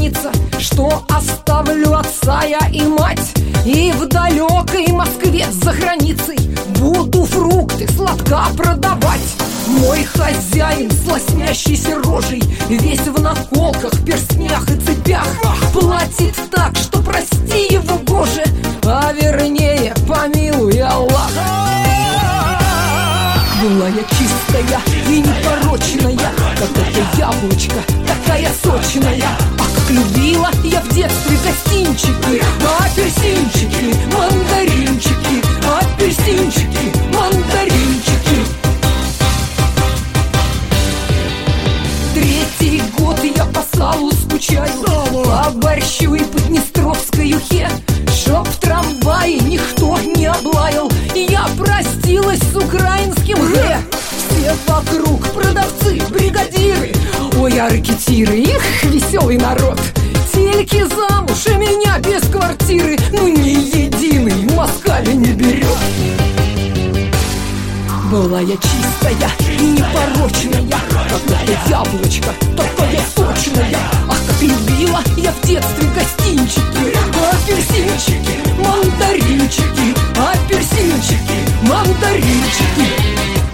снится, что оставлю отца я и мать, и в далекой Москве за границей буду фрукты сладка продавать. Мой хозяин с лоснящейся рожей, весь в наколках, перстнях и цепях, платит так, что прости его, Боже, а вернее помилуй Аллах. Была я чистая и непорочная, как это яблочко, такая сочная. А как любила я в детстве гостинчики, апельсинчики, мандаринчики, апельсинчики, мандаринчики. Третий год я по салу скучаю, по борщу и Поднестровской ухе, чтоб в трамвае никто не облаял, я простилась с украинским «г». Все вокруг продавцы, бригадиры, ой, а ракетиры, их веселый народ. Тельки замуж, и меня без квартиры, ну ни единый в Москве не берет. Была я чистая и непорочная, как это яблочко, такая сочная. Ах, как любила я в детстве гостинчики, апельсинчики, мандаринчики, апельсинчики, мандаринчики.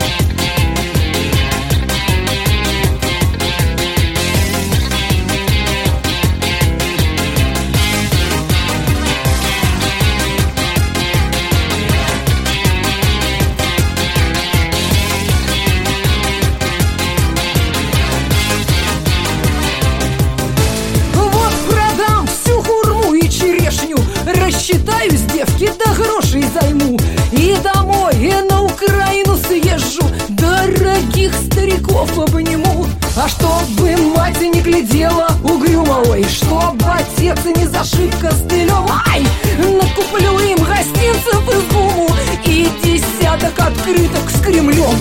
Рассчитаюсь, девки, да грошей займу, и домой, и на Украину съезжу, дорогих стариков обниму. А чтобы мать не глядела угрюмо, ой, чтоб отец не зашиб костылем, ай, накуплю им гостинцев из гуму и десяток открыток с Кремлем.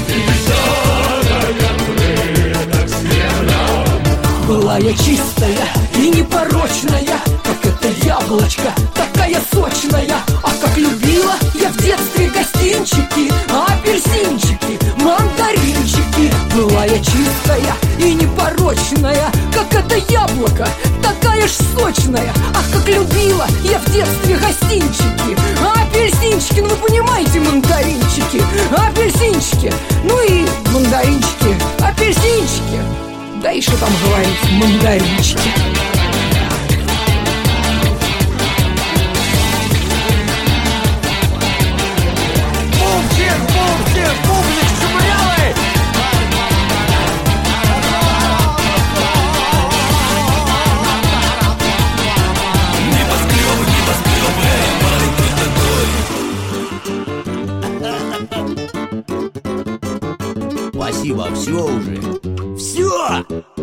Была я чистая и непорочная, как это яблочко, такая сочная. А как любила я в детстве гостинчики, апельсинчики, мандаринчики. Была я чистая и непорочная, как это яблоко, такая ж сочная. Ах, как любила я в детстве гостинчики, апельсинчики, ну вы понимаете, мандаринчики, апельсинчики, ну и мандаринчики, апельсинчики. Да и что там говорить, мандаринчики. Бумчик, бумчик, бумник шумелый! Небоскребы, маленький такой. Спасибо, все уже. Все!